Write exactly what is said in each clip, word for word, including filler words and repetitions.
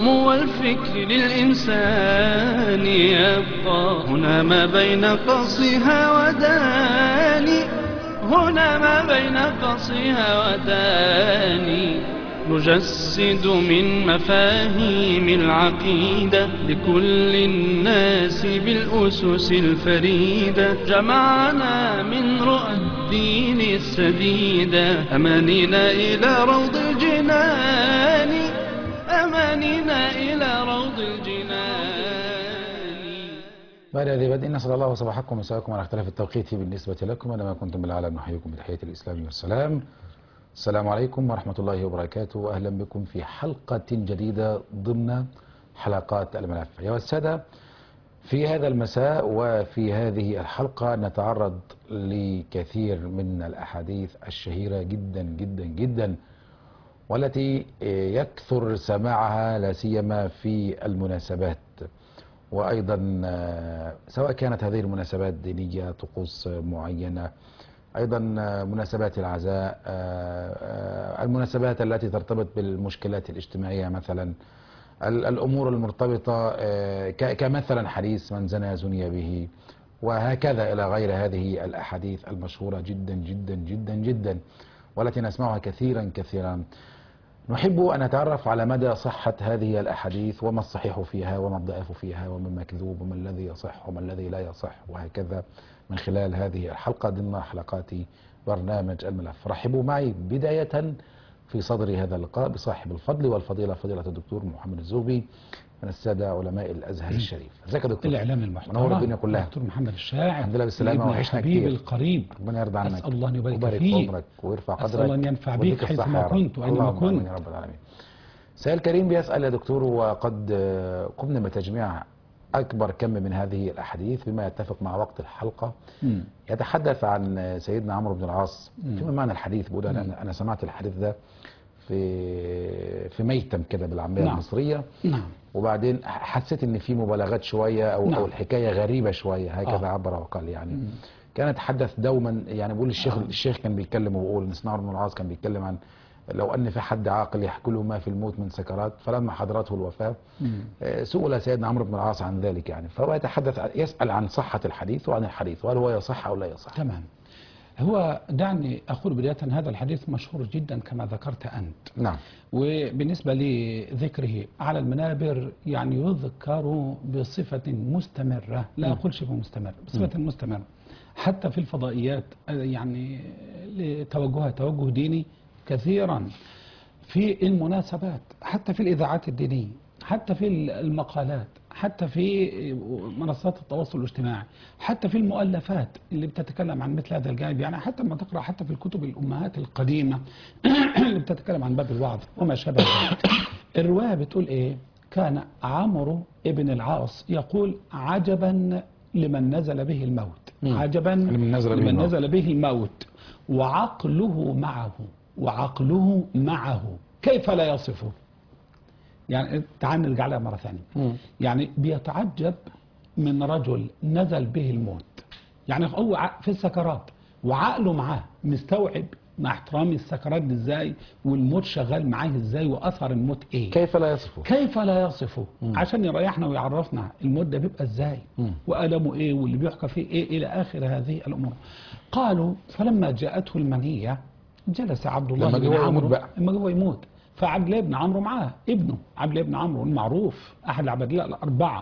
العلوم والفكر للإنسان يبقى هنا ما بين قصها وداني، هنا ما بين قصها وداني. نجسد من مفاهيم العقيدة لكل الناس بالأسس الفريدة. جمعنا من رؤى الدين السديدة، أمانينا إلى روض الجنان، أمانينا إلى روض الجنان. بعد هذه بدء نسأل الله صباحكم ومساءكم على اختلاف التوقيت بالنسبة لكم. أنا ما كنتم بالعالم نحييكم بتحية الإسلام والسلام. السلام عليكم ورحمة الله وبركاته، أهلا بكم في حلقة جديدة ضمن حلقات الملف. أيها السادة، في هذا المساء وفي هذه الحلقة نتعرض لكثير من الأحاديث الشهيرة جدا جدا جدا، والتي يكثر سماعها لا سيما في المناسبات، وأيضا سواء كانت هذه المناسبات دينية، طقوس معينة، أيضا مناسبات العزاء، المناسبات التي ترتبط بالمشكلات الاجتماعية، مثلا الأمور المرتبطة كمثلا حديث من زنى زني به، وهكذا إلى غير هذه الأحاديث المشهورة جدا جدا جدا جدا، والتي نسمعها كثيرا كثيرا. نحب أن نتعرف على مدى صحة هذه الأحاديث، وما الصحيح فيها وما الضعيف فيها وما المكذوب وما الذي يصح وما الذي لا يصح، وهكذا من خلال هذه الحلقة ضمن حلقات برنامج الملف. رحبوا معي بداية في صدر هذا اللقاء بصاحب الفضل والفضيلة، فضيلة الدكتور محمد الزغبي من السادة علماء الأزهر الشريف. ازيك يا دكتور؟ الإعلام المحترم منور الدنيا كلها. دكتور محمد الشاعر، الحمد لله بالسلامة، وعشنا كتير. حبيبي القريب، ربنا يرضى عنك، أسأل الله أن يبارك ويبارك فيك، عمرك ويرفع قدرك، أسأل الله أن ينفع بك حيثما كنت وأينما كنت يا رب العالمين. سائل كريم بيسأل يا دكتور، وقد قمنا بتجميع أكبر كم من هذه الأحاديث بما يتفق مع وقت الحلقة. م. يتحدث عن سيدنا عمرو بن العاص. فيما معنى الحديث؟ بقول أنا أنا سمعت الحديث ده في في ميتم كده بالعامية نعم. المصرية. نعم. وبعدين حسيت ان في مبالغات شويه او نعم. او الحكايه غريبه شويه، هكذا آه. عبر وقال يعني. م. كان يتحدث دوما، يعني بقول الشيخ آه. الشيخ كان بيتكلم وبيقول ان سيدنا عمرو بن العاص كان بيتكلم عن لو ان في حد عاقل يحكي له ما في الموت من سكرات، فلما حضرته الوفاه سئل سيدنا عمرو بن العاص عن ذلك يعني، فهو يتحدث يسال عن صحه الحديث وعن الحديث، وهل هو يصح او لا يصح. تمام. هو دعني أقول بداية هذا الحديث مشهور جدا كما ذكرت أنت. نعم. وبالنسبة لذكره على المنابر يعني يذكر بصفة مستمرة، لا أقول شبه مستمر، بصفة م. مستمرة، حتى في الفضائيات يعني لتوجهها توجه ديني كثيرا، في المناسبات، حتى في الإذاعات الدينية، حتى في المقالات، حتى في منصات التواصل الاجتماعي، حتى في المؤلفات اللي بتتكلم عن مثل هذا الجانب، يعني حتى لما تقرأ حتى في الكتب الأمهات القديمة اللي بتتكلم عن باب الوعظ وما شابه ذلك. الرواية بتقول إيه؟ كان عمرو ابن العاص يقول: عجبا لمن نزل به الموت، عجبا لمن نزل, لمن نزل به الموت وعقله معه، وعقله معه كيف لا يصفه؟ يعني تعال نرجع لها مرة ثانية. م. يعني بيتعجب من رجل نزل به الموت، يعني هو في السكرات وعقله معاه مستوعب مع احترامي السكرات دي ازاي، والموت شغال معاه ازاي، واثر الموت ايه، كيف لا يصفه، كيف لا يصفه، م. عشان يريحنا ويعرفنا الموت ده بيبقى ازاي، م. وألمه ايه، واللي بيحكى فيه ايه، الى اخر هذه الامور. قالوا: فلما جاءته المنية جلس عبد الله لما بن عمرو بقى. لما هو يموت، فعبد الله بن عمرو معاه ابنه عبد الله بن عمرو المعروف احد العبادله الاربعه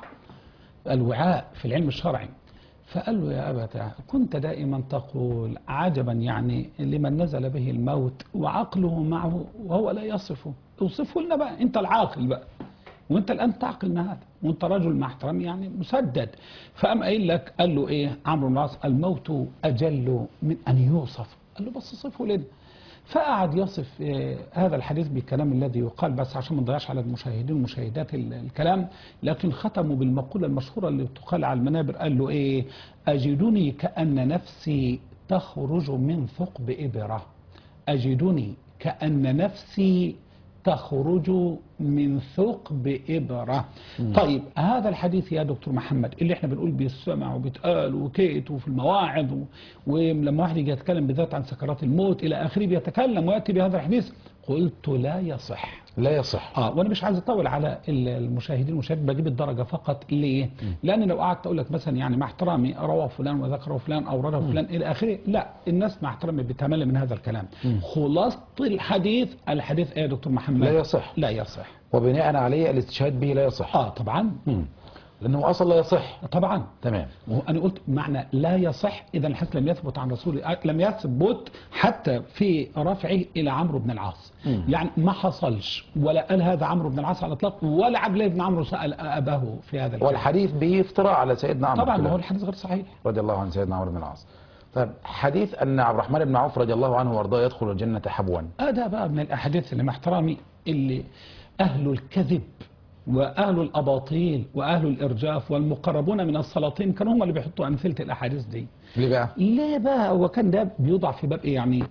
الوعاء في العلم الشرعي، فقال له: يا أبتاه، كنت دائما تقول عجبا يعني لمن نزل به الموت وعقله معه وهو لا يصفه، اوصفه لنا بقى، انت العاقل بقى، وانت الان تعقل هذا، وانت رجل مع احترامي يعني مسدد. فقام قايل لك، قال له ايه عمرو بن العاص: الموت اجل من ان يوصف. قال له: بس صفه لنا. فقعد يصف هذا الحديث بالكلام الذي يقال، بس عشان ما نضيعش على المشاهدين ومشاهدات الكلام، لكن ختموا بالمقولة المشهورة اللي تقال على المنابر. قال له ايه؟ أجدني كأن نفسي تخرج من ثقب إبرة، أجدني كأن نفسي تخرج من ثقب إبرة. طيب هذا الحديث يا دكتور محمد اللي احنا بنقول بيسمع وبيتقال وكيت وفي المواعظ و- ولما واحد يجي يتكلم بالذات عن سكرات الموت إلى آخره بيتكلم ويأتي بهذا الحديث، قلت لا يصح. لا يصح. اه وانا مش عايز اطول على ال- المشاهدين والمشاهدين، بجيب الدرجه فقط. ليه؟ لان لو قعدت اقول لك مثلا يعني مع احترامي روى فلان وذكره فلان او روى فلان الى اخره، لا، الناس مع احترامي بتمل من هذا الكلام. خلاصه الحديث، الحديث ايه يا دكتور محمد؟ لا يصح. لا يصح. وبناء عليه الاستشهاد به لا يصح. اه طبعا. مم. لأنه أصلا لا يصح. طبعا. تمام. وانا قلت معنى لا يصح اذا الحديث لم يثبت عن رسول لم يثبت حتى في رفعه الى عمرو بن العاص. مم. يعني ما حصلش ولا قال هذا عمرو بن العاص على الاطلاق، ولا عبد الله بن عمرو سال اباه في هذا الكلام. والحديث به افتراء على سيدنا عمرو. طبعا ما كده. هو الحديث غير صحيح. رضي الله عن سيدنا عمرو بن العاص. طيب حديث أن عبد الرحمن بن عوف رضي الله عنه وارضاه يدخل الجنة حبوا. هذا بقى من الاحاديث اللي مع احترامي اللي اهل الكذب واهل الاباطيل واهل الارجاف والمقربون من السلاطين كانوا هم اللي بيحطوا امثله الاحاديث دي. ليه بقى؟ ليه بقى؟ هو كان ده بيوضع في باب ايه يعني؟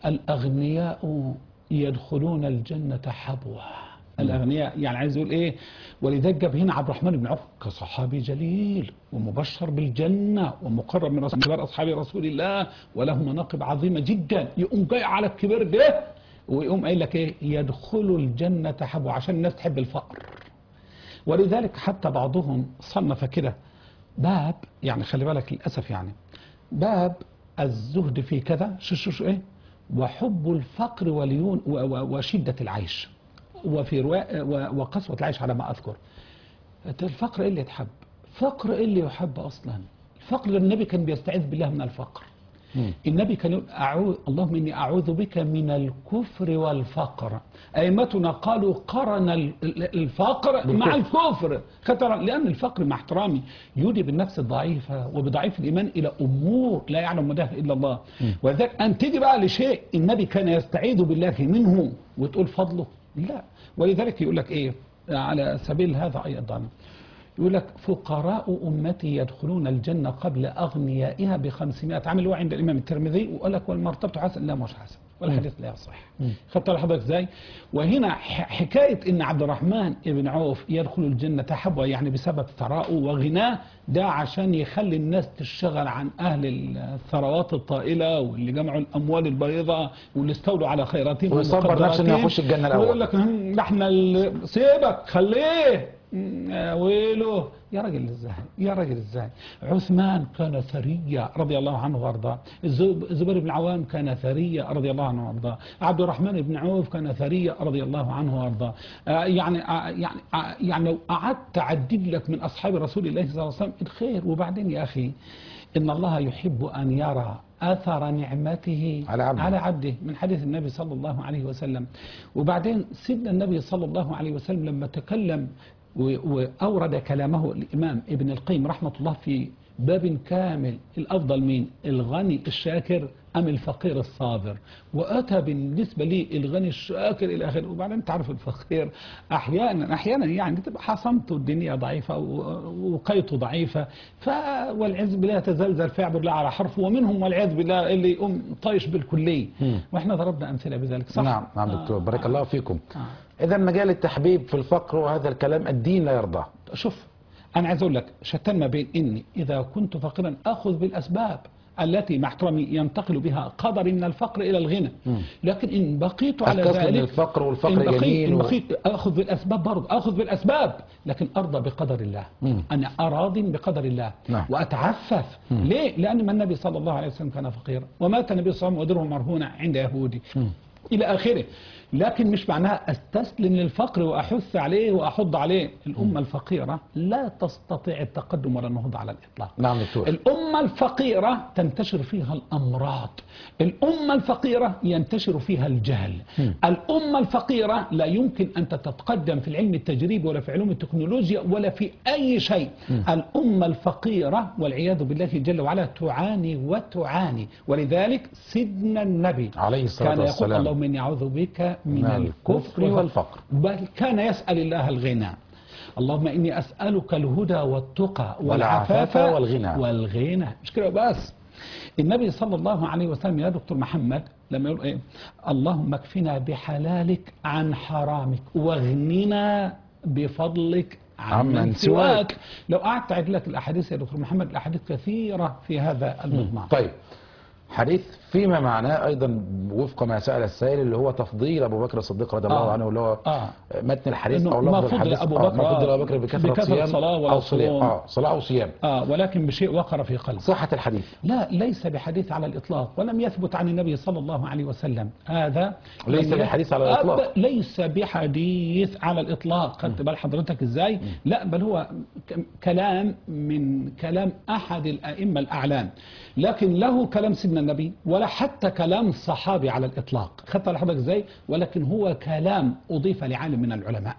الاغنياء يدخلون الجنه حبوا. الاغنياء يعني عايز يقول ايه؟ ولذلك جاب هنا عبد الرحمن بن عوف كصحابي جليل ومبشر بالجنه ومقرب من رسول كبار اصحاب رسول الله وله مناقب عظيمه جدا، يقوم جاي على الكبير ده ويقوم قايل لك ايه؟ يدخلوا الجنه حبوا، عشان الناس تحب الفقر. ولذلك حتى بعضهم صنف كده باب، يعني خلي بالك للاسف يعني، باب الزهد في كذا شو شو شو ايه؟ وحب الفقر وليون و- و- وشده العيش، وفي رواء و- وقسوه العيش على ما اذكر. الفقر ايه اللي يتحب؟ فقر ايه اللي يحب اصلا؟ الفقر النبي كان بيستعيذ بالله من الفقر. مم. النبي كان يقول أعوذ اللهم إني أعوذ بك من الكفر والفقر. أئمتنا قالوا قرن ال- ال- الفقر مع الكفر، خطرا، لأن الفقر مع احترامي يودي بالنفس الضعيفة وبضعيف الإيمان إلى أمور لا يعلم مداها إلا الله. وذلك أن تيجي بقى لشيء النبي كان يستعيذ بالله منه وتقول فضله، لا. ولذلك يقول لك إيه على سبيل هذا أيضا، يقول لك فقراء أمتي يدخلون الجنة قبل أغنيائها بخمسمائة عام، اللي هو عند الإمام الترمذي، وقال لك والمرتبة حسن، لا مش حسن والحديث لا يصح. خدت لحضرتك ازاي؟ وهنا ح- حكاية إن عبد الرحمن بن عوف يدخل الجنة حبوة يعني بسبب ثرائه وغناه، ده عشان يخلي الناس تشتغل عن أهل الثروات الطائلة واللي جمعوا الأموال البيضاء واللي استولوا على خيراتهم ويصبر نفسه إنه ومقدراتهم. يخش الجنة الأول. ويقول لك هم، ده احنا ال- سيبك خليه. مم، يا ويله يا راجل ازاي، يا راجل ازاي. عثمان كان ثريا رضي الله عنه وارضاه، الزب- الزبير بن العوام كان ثريا رضي الله عنه وارضاه، عبد الرحمن بن عوف كان ثريا رضي الله عنه وارضاه. آه يعني آه يعني آه يعني لو قعدت اعدد لك من اصحاب رسول الله صلى الله عليه وسلم الخير. وبعدين يا اخي ان الله يحب ان يرى اثر نعمته على عبده. على عبده، من حديث النبي صلى الله عليه وسلم. وبعدين سيدنا النبي صلى الله عليه وسلم لما تكلم و- وأورد كلامه الإمام ابن القيم رحمة الله في باب كامل، الأفضل مين؟ الغني الشاكر أم الفقير الصابر؟ وأتى بالنسبة لي الغني الشاكر إلى آخره. وبعدين تعرف الفقير أحيانا أحيانا يعني تبقى حصنته الدنيا ضعيفة و- وقيته ضعيفة، ف والعياذ بالله يتزلزل فيعبر الله على حرفه، ومنهم والعياذ بالله اللي يقوم طايش بالكلية. وإحنا ضربنا أمثلة بذلك، صح؟ نعم نعم دكتور، بارك آه. الله فيكم. آه. إذا مجال التحبيب في الفقر وهذا الكلام الدين لا يرضاه. شوف أنا عايز أقول لك شتان ما بين إني إذا كنت فقيرا أخذ بالأسباب التي مع احترامي ينتقل بها قدري من الفقر إلى الغنى، لكن إن بقيت على أستسلم ذلك للفقر والفقر إن بقيت, جميل إن و- بقيت أخذ بالأسباب برضه، أخذ بالأسباب لكن أرضى بقدر الله. مم. أنا أراض بقدر الله نعم. وأتعفف. ليه؟ لأن ما النبي صلى الله عليه وسلم كان فقيرا ومات النبي صلى الله عليه وسلم ودره مرهونة عند يهودي إلى آخره. لكن مش معناها أستسلم للفقر وأحث عليه وأحض عليه. الأمة الفقيرة لا تستطيع التقدم ولا النهوض على الإطلاق. نعم دكتور. الأمة الفقيرة تنتشر فيها الأمراض، الأمة الفقيرة ينتشر فيها الجهل، الأمة الفقيرة لا يمكن أن تتقدم في العلم التجريبي ولا في علوم التكنولوجيا ولا في أي شيء. الأمة الفقيرة والعياذ بالله جل وعلا تعاني وتعاني. ولذلك سيدنا النبي عليه الصلاة كان يقول والسلام. اللهم إني أعوذ بك من من الكفر الكفر والفقر. بل كان يسأل الله الغنى. اللهم إني أسألك الهدى والتقى والعفاف والعفاف والغنى. والغنى. مش كده بس، النبي صلى الله عليه وسلم يا دكتور محمد لما يقول ايه اللهم اكفنا بحلالك عن حرامك واغننا بفضلك عمن سواك. لو قعدت اعد لك الاحاديث يا دكتور محمد الاحاديث كثيره في هذا المضمار. طيب حديث فيما معناه ايضا وفق ما سأل السائل اللي هو تفضيل ابو بكر الصديق رضي الله آه. عنه اللي هو آه. متن الحديث إنه او ما لفظ فضل الحديث أبو آه، بكر ما فضل ابو بكر بكثرة بكثرة صيام صلاة ولا او صيام صوم. اه صلاة او صيام. اه ولكن بشيء وقر في قلبه. صحة الحديث لا ليس بحديث على الإطلاق ولم يثبت عن النبي صلى الله عليه وسلم هذا ليس بحديث على الإطلاق. ليس بحديث على الإطلاق. خدت بال حضرتك إزاي؟ لا بل هو ك- كلام من كلام أحد الأئمة الأعلام، لكن له كلام سيدنا النبي ولا حتى كلام صحابي على الإطلاق. خدت بال حضرتك إزاي؟ ولكن هو كلام أضيف لعالم من العلماء،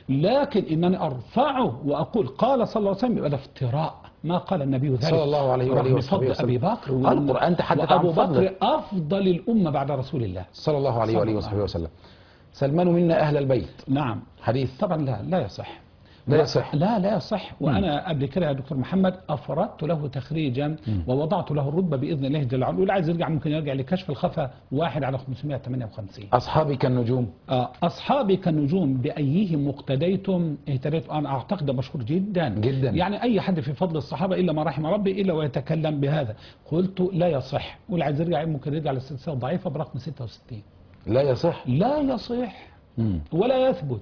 لكن إنني أرفعه وأقول قال صلى الله عليه وسلم يبقى ده افتراء. ما قال النبي ذلك صلى الله عليه وآله وصحبه وسلم. أبي بكر وسلم. القرآن تحدث عن وأبو فضله. بكر أفضل الأمة بعد رسول الله صلى الله عليه صلى وآله الله وصحبه عليه وسلم. سلمان منا أهل البيت نعم حديث طبعا لا لا يصح لا يصح. لا لا يصح. وأنا قبل كده يا دكتور محمد أفردت له تخريجا ووضعت له الرتبة بإذن الله جل وعلا، واللي عايز يرجع ممكن يرجع لكشف الخفا واحد على خمسمائة وثمانية وخمسين. أصحابي كالنجوم. آه، أصحابي كالنجوم بأيهم مقتديتم اهتديتم. أنا أعتقد ده مشهور جدا جدا. يعني أي حد في فضل الصحابة إلا ما رحم ربي إلا ويتكلم بهذا. قلت لا يصح، واللي عايز يرجع ممكن يرجع للسلسلة الضعيفة برقم ستة وستين. لا يصح. لا يصح مم. ولا يثبت.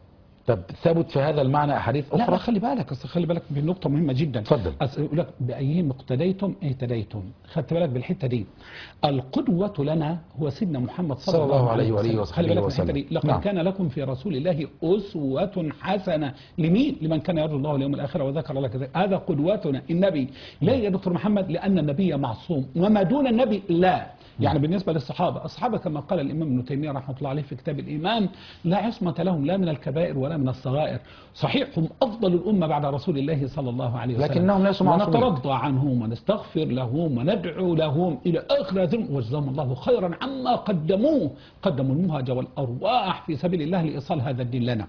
طب ثبت في هذا المعنى أحاديث لا أخرى؟ خلي بالك أصل خلي بالك بنقطة مهمة جدا. اتفضل. أصل يقول لك بأيهم اقتديتم اهتديتم. خدت بالك بالحتة دي. القدوة لنا هو سيدنا محمد صلى, صلى الله عليه وآله وسلم. وصحبه خلي بالك من وسلم. الحتة دي. لقد نعم. كان لكم في رسول الله أسوة حسنة لمين؟ لمن كان يرجو الله واليوم الآخر وذكر الله كذلك. هذا قدوتنا النبي. ليه يا دكتور محمد؟ لأن النبي معصوم وما دون النبي لا. يعني بالنسبة للصحابة، الصحابة كما قال الإمام ابن تيمية رحمه الله عليه في كتاب الإيمان لا عصمة لهم لا من الكبائر ولا من الصغائر. صحيح هم أفضل الأمة بعد رسول الله صلى الله عليه وسلم، لكنهم ليسوا معصومين. ونترضى عنهم ونستغفر لهم وندعو لهم إلى آخر ذنب وجزاهم الله خيرا عما قدموه. قدموا المهج والأرواح في سبيل الله لإيصال هذا الدين لنا،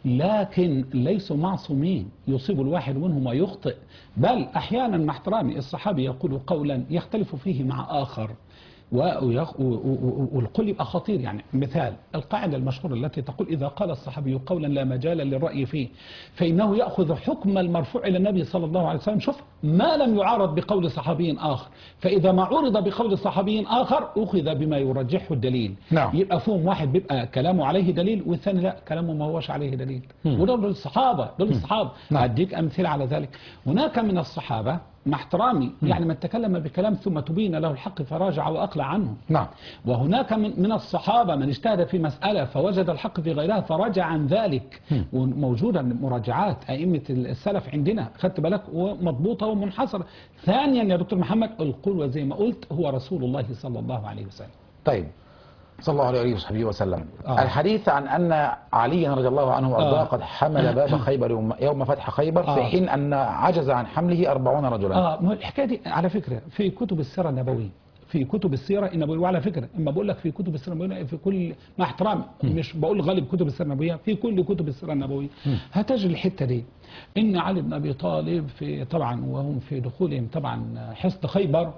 لكن ليسوا معصومين. يصيب الواحد منهم ويخطئ، بل أحيانا مع احترامي الصحابي يقول قولا يختلف فيه مع آخر والقول يبقى خطير. يعني مثال القاعدة المشهورة التي تقول إذا قال الصحابي قولا لا مجال للرأي فيه فإنه يأخذ حكم المرفوع إلى النبي صلى الله عليه وسلم. شوف ما لم يعارض بقول صحابي آخر، فإذا ما عرض بقول صحابي آخر أخذ بما يرجحه الدليل. نعم. يبقى فهم واحد بيبقى كلامه عليه دليل والثاني لا كلامه ما هوش عليه دليل. ودول الصحابة دول الصحابة. نعم. أديك أمثلة على ذلك. هناك من الصحابة مع احترامي يعني من تكلم بكلام ثم تبين له الحق فراجع وأقلع عنه. نعم. وهناك من, من الصحابة من اجتهد في مسألة فوجد الحق في غيرها فرجع عن ذلك. وموجودة مراجعات أئمة السلف عندنا خدت بالك ومضبوطة ومنحصرة. ثانيا يا دكتور محمد القدوة زي ما قلت هو رسول الله صلى الله عليه وسلم. طيب صلى الله عليه وصحبه وسلم. آه. الحديث عن أن عليا رضي الله عنه وأرضاه آه. قد حمل باب خيبر يوم, يوم فتح خيبر آه. في حين أن عجز عن حمله أربعون رجلا. اه ما هو الحكايه دي على فكره في كتب السيره النبويه، في كتب السيره النبويه. وعلى فكره اما بقول لك في كتب السيره النبويه في كل مع احترامي مش بقول غالب كتب السيره النبويه، في كل كتب السيره النبويه هتجد الحته دي ان علي بن ابي طالب في طبعا وهم في دخولهم طبعا حصن خيبر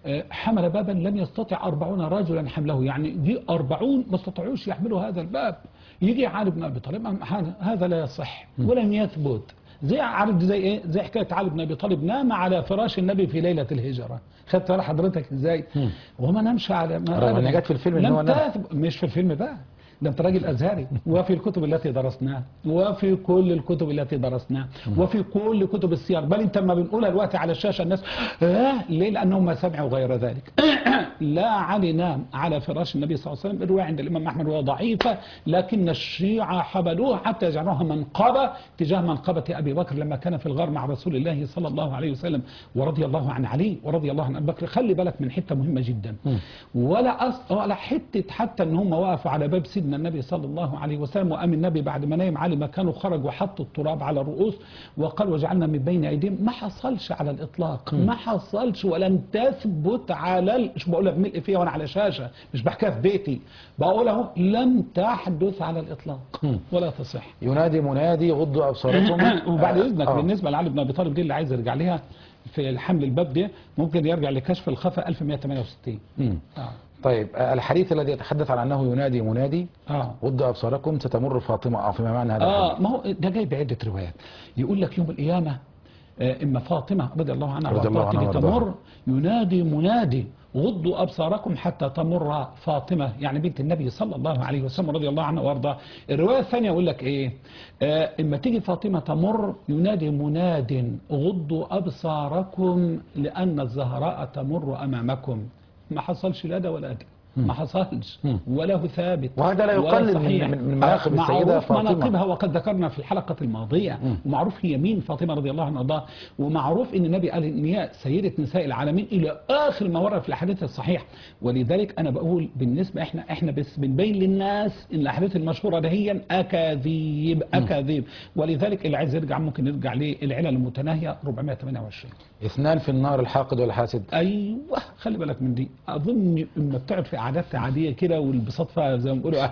حمل بابا لم يستطع أربعون رجلا حمله. يعني دي أربعون ما استطاعوش يحملوا هذا الباب. يجي علي بن ابي طالب هذا لا يصح ولم يثبت. زي عارف زي ايه؟ زي حكايه علي بن ابي طالب نام على فراش النبي في ليله الهجره. خدت بالك حضرتك ازاي؟ وما نامش على ما رغم ان جت في الفيلم ان لم هو نام. تثبت. مش في الفيلم بقى، ده انت راجل ازهري وفي الكتب التي درسناها وفي كل الكتب التي درسناها وفي كل كتب السير. بل انت لما بنقولها دلوقتي على الشاشه الناس اه ليه؟ لانهم ما سمعوا غير ذلك. لا علي نام على فراش النبي صلى الله عليه وسلم. الروايه عند الامام احمد وهي ضعيفه لكن الشيعه حبلوها حتى جعلوها منقبه تجاه منقبه ابي بكر لما كان في الغار مع رسول الله صلى الله عليه وسلم ورضي الله عن علي ورضي الله عن ابي بكر. خلي بالك من حته مهمه جدا. ولا أص... ولا حته حتى ان هم وقفوا على باب سيدنا ان النبي صلى الله عليه وسلم وقام النبي بعد ما نام علي مكانه خرج وحطوا التراب على الرؤوس وقال وجعلنا من بين ايديهم. ما حصلش على الاطلاق، ما حصلش ولم تثبت على ال... مش بقولها بملء فيها وانا على شاشه، مش بحكيها في بيتي، بقول اهو لم تحدث على الاطلاق ولا تصح. ينادي منادي غضوا ابصاركم. وبعد اذنك آه. بالنسبه لعلي بن ابي طالب دي اللي عايز يرجع لها في الحمل الباب ده ممكن يرجع لكشف الخفا ألف ومئة وثمانية وستين. مم. آه. طيب آه، الحديث الذي يتحدث عن انه ينادي منادي اه غضوا ابصاركم ستمر فاطمه، او فيما معنى هذا اه الحديث. ما هو ده جاي بعده روايات. يقول لك يوم القيامه آه اما فاطمه رضي الله عنها رضي الله وارضاها عنها تيجي وارضاها. تمر ينادي منادي غضوا ابصاركم حتى تمر فاطمه، يعني بنت النبي صلى الله عليه وسلم رضي الله عنها وارضاها. الروايه الثانيه يقول لك ايه؟ آه اما تيجي فاطمه تمر ينادي مناد غضوا ابصاركم لان الزهراء تمر امامكم. ما حصلش لا ده ولا ده، ما حصلش ولا هو ثابت. وهذا لا ولا يقلل صحيح. من من مناقب معروف السيده فاطمه. مناقبها وقد ذكرنا في الحلقه الماضيه، ومعروف هي مين فاطمه رضي الله عنها وارضاها، ومعروف ان النبي قال ان هي سيده نساء العالمين الى اخر ما ورد في الاحاديث الصحيحه. ولذلك انا بقول بالنسبه احنا احنا بس بنبين للناس ان الاحاديث المشهوره ده هي اكاذيب اكاذيب. ولذلك اللي عايز يرجع ممكن يرجع للعلل المتناهيه أربعمائة وثمانية وعشرين. اثنان في النار الحاقد والحاسد. ايوه خلي بالك من دي. اظن اما بتقعد في قعدات عاديه كده والانبساط فيها زي ما بيقولوا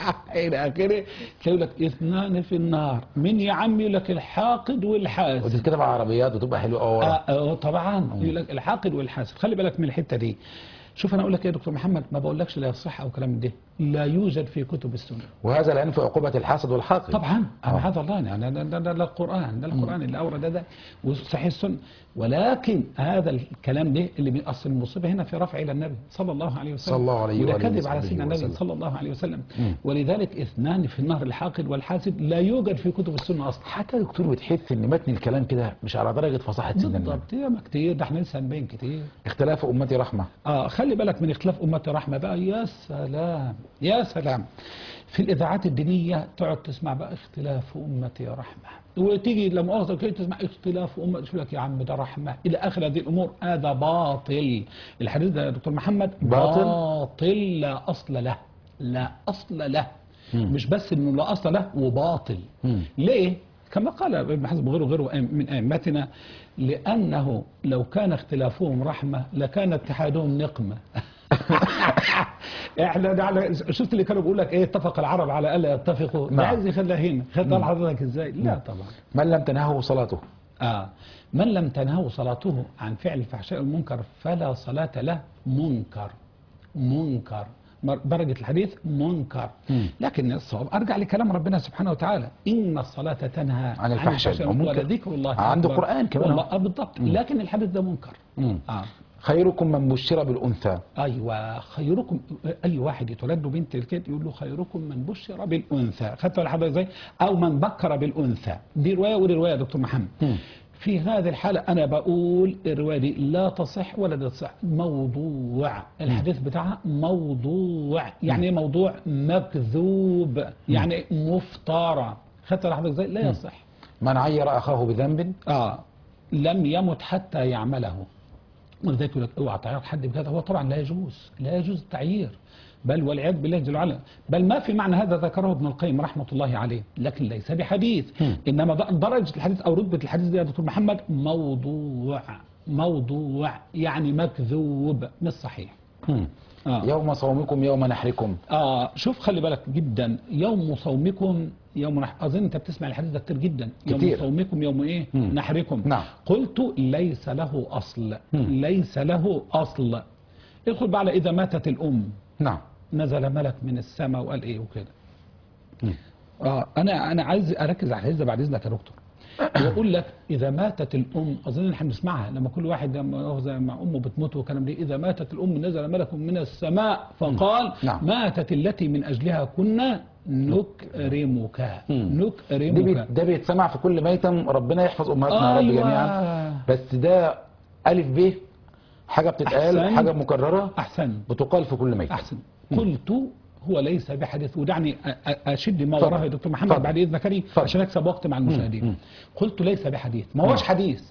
الى اخره تلاقي لك اثنان في النار. مين يا عم؟ يقول لك الحاقد والحاسد. وتتكتب على عربيات وتبقى حلوه قوي. آه آه طبعا يقول لك الحاقد والحاسد. خلي بالك من الحته دي. شوف انا اقول لك يا دكتور محمد، ما بقولكش لا يصح او كلام من ده، لا يوجد في كتب السنه. وهذا لا ينفي عقوبه الحاسد والحاقد. طبعا آه. معاذ الله، يعني ده, ده, ده, ده القران، ده القران اللي اورد ده وصحيح السنه. ولكن هذا الكلام ده اللي بيأصل المصيبه هنا في رفع الى النبي صلى الله عليه وسلم، صلى الله عليه وده وآله كذب على وصحبه سيدنا النبي وسلم. صلى الله عليه وسلم. مم. ولذلك اثنان في النار الحاقد والحاسد لا يوجد في كتب السنه اصلا. حتى يا دكتور بتحس ان متن الكلام كده مش على درجه فصاحه سيدنا النبي. بالضبط، ياما كتير، ده احنا لسه هنبين كتير. اختلاف امتي رحمه. اه خلي بالك من اختلاف امتي رحمه بقى. يا سلام يا سلام. في الاذاعات الدينيه تقعد تسمع بقى اختلاف امتي رحمه، وتيجي لما مؤاخذه كده تسمع اختلاف امتي، تقول لك يا عم ده رحمه الى اخر هذه الامور. هذا باطل. الحديث ده يا دكتور محمد باطل؟ باطل لا اصل له، لا اصل له. مم. مش بس انه لا اصل له وباطل. مم. ليه؟ كما قال ابن حزم وغيره وغيره من ائمتنا، لانه لو كان اختلافهم رحمه لكان اتحادهم نقمه. احنا ده على شفت اللي كانوا بيقول لك ايه، اتفق العرب على الا يتفقوا. نعم. ده عايز يخليها هنا. خدت على حضرتك ازاي؟ لا طبعا. من لم تنهه صلاته. اه من لم تنهه صلاته عن فعل الفحشاء والمنكر فلا صلاة له. منكر منكر مر- درجة الحديث منكر. مم. لكن الصواب ارجع لكلام ربنا سبحانه وتعالى، ان الصلاة تنهى عن الفحشاء والمنكر. ولذكر الله عنده أكبر. قرآن كمان. والله آه بالضبط. لكن الحديث ده منكر. مم. اه خيركم من بشر بالانثى. ايوه خيركم، اي واحد يتولد له بنت الكيد يقول له خيركم من بشر بالانثى. خدت على حضرتك ازاي؟ او من بكر بالانثى. دي روايه ودي روايه يا دكتور محمد. مم. في هذه الحالة أنا بقول الرواية دي لا تصح ولا تصح، موضوع. الحديث بتاعها موضوع. يعني إيه موضوع؟ مكذوب، يعني إيه؟ مفترى. خدت على حضرتك ازاي؟ لا يصح. من عير اخاه بذنب. اه لم يمت حتى يعمله. ولذلك يقول لك اوعى تعير حد بكذا. هو طبعا لا يجوز، لا يجوز التعيير، بل والعياذ بالله جل وعلا. بل ما في معنى هذا ذكره ابن القيم رحمه الله عليه، لكن ليس بحديث. مم. انما د- درجه الحديث او رتبه الحديث دي يا دكتور محمد موضوع. موضوع يعني مكذوب مش صحيح. مم. آه. يوم صومكم يوم نحركم. اه شوف خلي بالك جدا، يوم صومكم يوم نح... اظن انت بتسمع الحديث ده كتير جدا. يوم كتير. صومكم يوم ايه؟ مم. نحركم. نعم. قلت ليس له اصل. مم. ليس له اصل. ادخل بقى على اذا ماتت الام نعم. نزل ملك من السماء وقال ايه وكده. مم. اه انا انا عايز اركز على الحديث ده بعد اذنك يا دكتور. واقول لك اذا ماتت الام، اظن احنا بنسمعها لما كل واحد لما زي ما امه بتموت والكلام ده، اذا ماتت الام نزل ملك من السماء فقال نعم. ماتت التي من اجلها كنا نكرمك. مم. ده, نكرمك. بيت ده بيتسمع في كل ميتم. ربنا يحفظ امهاتنا يا رب أيوة. جميعا. بس ده الف ب حاجه بتتقال، أحسنت. حاجه مكرره احسن بتقال في كل ميتم. احسن. قلت هو ليس بحديث. ودعني أ- أ- اشد ما اتفضل. وراه يا دكتور محمد اتفضل. بعد اذنك كريم اتفضل. عشان اكسب وقت مع مم. المشاهدين. قلت ليس بحديث، ما هوش مم. حديث. مم.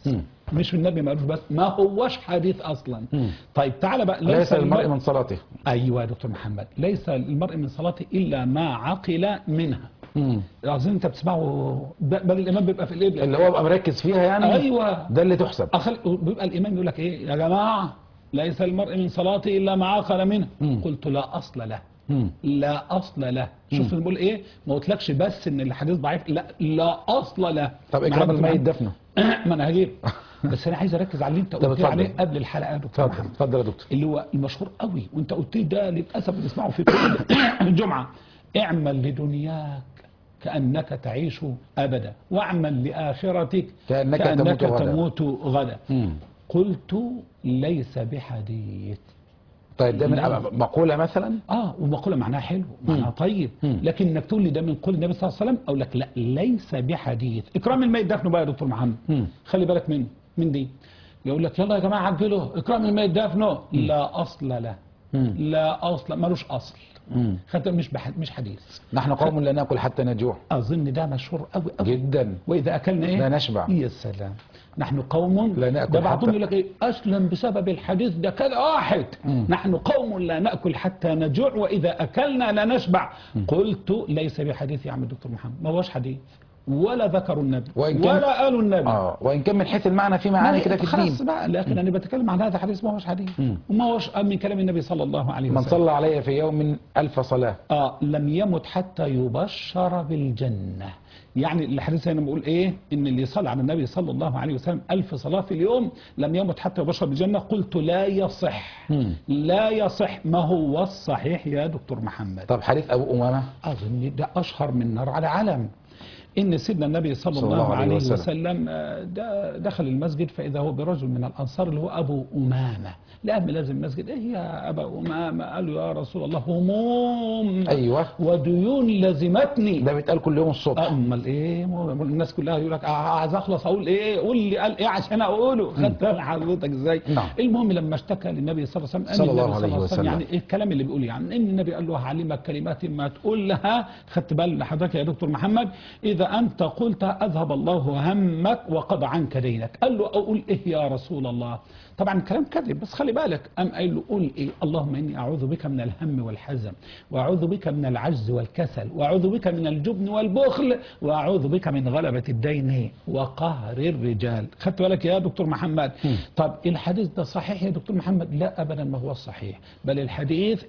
مش النبي ما قالوش بس، ما هوش حديث اصلا. مم. طيب تعالى بقى، ليس المرء من صلاته. ايوه يا دكتور محمد، ليس المرء من صلاته الا ما عقل منها. مم. اظن انت بتسمعه، بل الامام بيبقى في القبله اللي هو بقى مركز فيها يعني. ايوه ده اللي تحسب. أخل... بيبقى الامام يقول لك ايه يا جماعه، ليس المرء من صلاته الا ما عقل منها. مم. قلت لا اصل له. مم. لا اصل له. شوف بنقول ايه، ما قلتلكش بس ان الحديث ضعيف، لا لا اصل له. طب اكرام الميت دفنه. ما انا هجيب، بس انا عايز اركز على اللي انت قلت عليه قبل الحلقه يا دكتور اتفضل محمد. اتفضل يا دكتور. اللي هو المشهور قوي وانت قلت لي ده للاسف بنسمعه في كل الجمعه: اعمل لدنياك كانك تعيش ابدا، واعمل لاخرتك كانك, كأنك تموت غدا. تموت غدا. مم. قلت ليس بحديث. طيب ده من لا. مقوله مثلا. اه ومقوله معناها حلو، معناها مم. طيب، مم. لكن انك تقول لي ده من قول النبي صلى الله عليه وسلم، اقول لك لا ليس بحديث. اكرام الميت دفنه بقى يا دكتور محمد. مم. خلي بالك من من دي. يقول لك يلا يا جماعه عجلوا اكرام الميت دفنه. لا اصل له. مم. لا اصل، ملوش اصل. مم. خاطر مش بح... مش حديث. نحن قوم لا ناكل حتى نجوع. اظن ده مشهور قوي قوي جدا. واذا اكلنا ايه لا نشبع. يا سلام. نحن قوم لا ناكل ده بعضهم حتى- يقول لك ايه اسلم بسبب الحديث ده كذا واحد. مم. نحن قوم لا ناكل حتى نجوع واذا اكلنا لا نشبع. قلت ليس بحديث يا عم الدكتور محمد، ما هوش حديث ولا ذكروا النبي وإن كان- ولا قالوا النبي. اه وان كان من حيث المعنى في معاني كده في خلاص الدين. بقى، لكن انا بتكلم عن هذا حديث ما هوش حديث مم. وما هوش من كلام النبي صلى الله عليه من وسلم. صلى علي في يوم ألف صلاة. اه لم يمت حتى يبشر بالجنة. يعني الحديث هنا بيقول ايه، ان اللي يصلي على النبي صلى الله عليه وسلم ألف صلاة في اليوم لم يمت حتى يبشر بالجنة. قلت لا يصح. مم. لا يصح. ما هو الصحيح يا دكتور محمد؟ طب حديث أبو أمامة. اظن ده اشهر من نار على علم. ان سيدنا النبي صلى, صلى الله, الله عليه عليه وسلم. وسلم آه، ده دخل المسجد فاذا هو برجل من الانصار اللي هو ابو امامه. لقى لازم المسجد، ايه يا ابا امامه؟ قال له يا رسول الله هموم أيوة. وديون لزمتني. ده بيتقال كل يوم الصبح. امال ايه؟ مو- الناس كلها يقول لك آه، عايز اخلص اقول ايه؟ قول لي قال ايه عشان اقوله. خدت بالك حضرتك ازاي؟ نعم. المهم لما اشتكى للنبي صلى الله عليه وسلم، صلى النبي الله عليه وسلم. يعني إيه الكلام اللي بيقول يعني ان النبي قال له علمك كلمات ما تقول لها. خدت بال حضرتك يا دكتور محمد؟ اذا انت قلت اذهب الله همك وقضى عنك دينك. قال له اقول ايه يا رسول الله؟ طبعا كلام كذب، بس خلي بالك. قام قال له قول ايه؟ اللهم اني اعوذ بك من الهم والحزن، واعوذ بك من العجز والكسل، واعوذ بك من الجبن والبخل، واعوذ بك من غلبة الدين وقهر الرجال. خدت بالك يا دكتور محمد؟ طب الحديث ده صحيح يا دكتور محمد؟ لا ابدا ما هو الصحيح، بل الحديث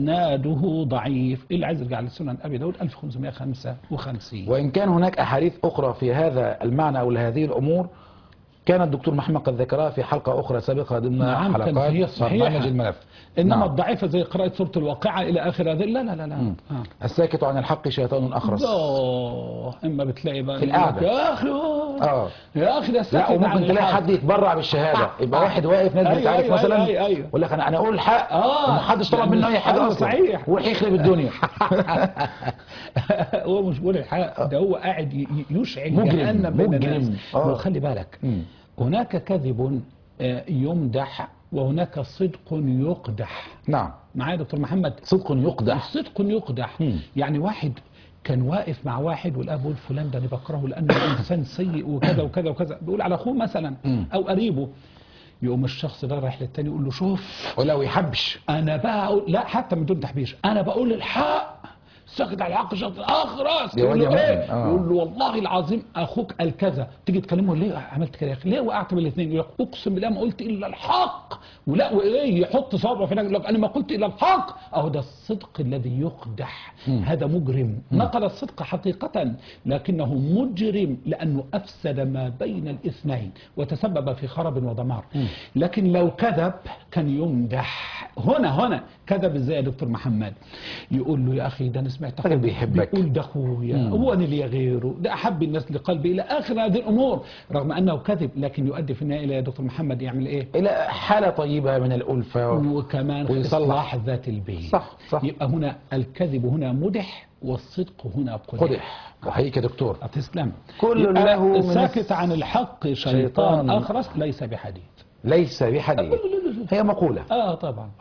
اسناده ضعيف. اللي عايز يرجع لسنن ابي داود ألف وخمسمائة وخمسة وخمسين. وإن كان هناك أحاديث أخرى في هذا المعنى أو لهذه الأمور كان الدكتور محمد قد ذكرها في حلقة أخرى سابقة ضمن نعم كان حلقات هي صحيحة. برنامج الملف. انما نعم. الضعيفة زي قراءة سورة الواقعة الى اخر هذه لا لا لا لا. مم. آه. الساكت عن الحق شيطان أخرس. ده اما بتلاقي بقى في القعدة. يا اخي اه يا اخي ده لا ساكت وممكن عن تلاقي الحق. حد يتبرع بالشهادة، يبقى واحد واقف ناس أيوة بتعرف أيوة مثلا أيوة أيوة. يقول لك انا انا اقول الحق آه. ومحدش طلب يعني منه اي حاجة أيوة اصلا صحيح. ويخرب الدنيا. هو مش بيقول الحق، ده هو قاعد ي- ي- يشعل مجرم. جهنم بين مجرم. الناس. آه. وخلي بالك مم. هناك كذب آه، يمدح وهناك صدق يقدح. نعم. معايا يا دكتور محمد؟ صدق يقدح. الصدق يقدح. مم. يعني واحد كان واقف مع واحد والاب بيقول فلان ده انا بكرهه لانه انسان سيء وكذا وكذا وكذا، بيقول على اخوه مثلا مم. او قريبه. يقوم الشخص ده رايح للتاني يقول له شوف ولو يحبش. انا بقى أقول لا حتى من دون تحبيش، انا بقول الحق ساكت على الحق شخص اخرس. يا يقول له واد يا ايه؟ مؤمن. آه. يقول له والله العظيم اخوك قال كذا. تيجي تكلمه ليه عملت كده يا اخي؟ ليه وقعت بين الاثنين؟ يقول لك اقسم بالله ما قلت الا الحق. ولا وايه يحط صابعه في يقول لك انا ما قلت الا الحق. اهو ده الصدق الذي يقدح. مم. هذا مجرم نقل الصدق حقيقة لكنه مجرم لانه افسد ما بين الاثنين وتسبب في خراب ودمار. مم. لكن لو كذب كان يمدح. هنا هنا كذب ازاي يا دكتور محمد؟ يقول له يا اخي ده انا سمعت راجل بيحبك. بيقول ده اخويا مم. هو انا لي غيره، ده احب الناس لقلبي الى اخر هذه الامور، رغم انه كذب لكن يؤدي في النهايه الى يا دكتور محمد يعمل ايه؟ إلى حالة طيبة من الألفة. وكمان ويصلح. اصلاح ذات البين. صح صح. يبقى هنا الكذب هنا مدح والصدق هنا قدح. قدح. وحقيقي يا دكتور. تسلم. كل يبقى له من ساكت عن الحق شيطان شيطان اخرس ليس بحديث. ليس بحديث. هي مقولة. اه طبعا. اه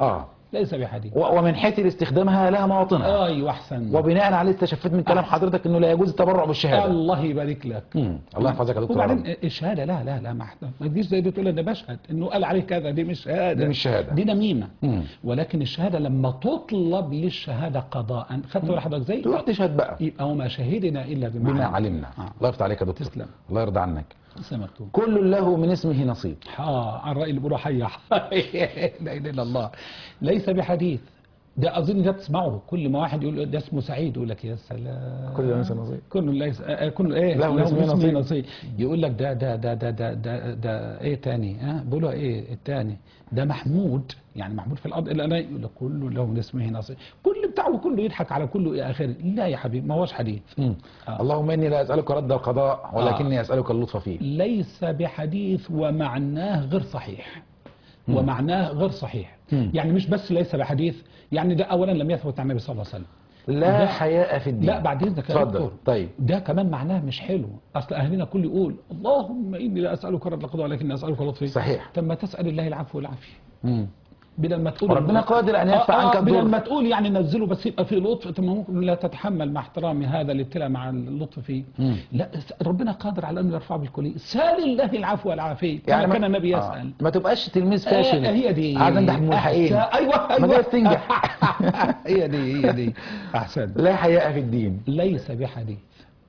ليس بحديث. و- ومن حيث استخدامها لها مواطنها. ايوه احسن. وبناء عليه استشفيت من كلام أحسن. حضرتك انه لا يجوز التبرع بالشهاده. الله يبارك لك. مم. الله يحفظك يا دكتور. وبعدين الشهاده لا لا لا ما احنا ما تجيش زي دي تقول انا بشهد انه قال عليه كذا، دي مش شهاده. دي مش شهادة. دي نميمه. مم. ولكن الشهاده لما تطلب للشهاده قضاء، خدت ولا حضرتك زي تروح تشهد بقى يبقى وما شهدنا الا بما, بما علمنا. آه. الله يفتح عليك يا دكتور. تسلم. الله يرضى عنك. سمعتم. كل له من اسمه نصيب. اه على الراي اللي بيقولوا حي لا اله الا الله. ليس بحديث. ده اظن ده تسمعه كل ما واحد يقول ده اسمه سعيد يقول لك يا سلام. كل له نصيب. كل ليس آه كل ايه له من اسمه نصيب. نصيب. يقول لك ده ده ده ده ده ده, ده ايه تاني ها؟ بيقولوا ايه التاني؟ ده محمود، يعني محمود في الارض الا انا، يقول لك كله له من اسمه نصيب. كل بتاعه كله يضحك على كله الى اخره. لا يا حبيبي ما هوش حديث. مم. آه. اللهم اني لا اسالك رد القضاء ولكني اسالك اللطف فيه. ليس بحديث ومعناه غير صحيح. مم. ومعناه غير صحيح. مم. يعني مش بس ليس بحديث، يعني ده اولا لم يثبت عن النبي صلى الله عليه وسلم. لا ده- حياء في الدين. لا بعد اذنك يا اتفضل. دكتور. طيب. ده كمان معناه مش حلو. اصل اهلنا كل يقول اللهم اني لا اسالك رد القضاء ولكني اسالك لطفي. صحيح. طب ما تسال الله العفو والعافيه. مم. بدل ما تقول وربنا قادر أن يدفع آه آه عنك الضر. بدل ما تقول يعني نزله بس يبقى فيه لطف، طب ما ممكن لا تتحمل مع احترامي هذا الابتلاء مع اللطف فيه. مم. لا ربنا قادر على ان يرفعه بالكليه. سال الله العفو والعافيه كما يعني ما- كان النبي آه. يسال. ما تبقاش تلميذ فاشل. آه هي دي. عايز انجح من الملحقين. أحسن. ايوه ايوه ما جايز تنجح. هي دي هي دي احسن. لا حياء في الدين. ليس بحديث.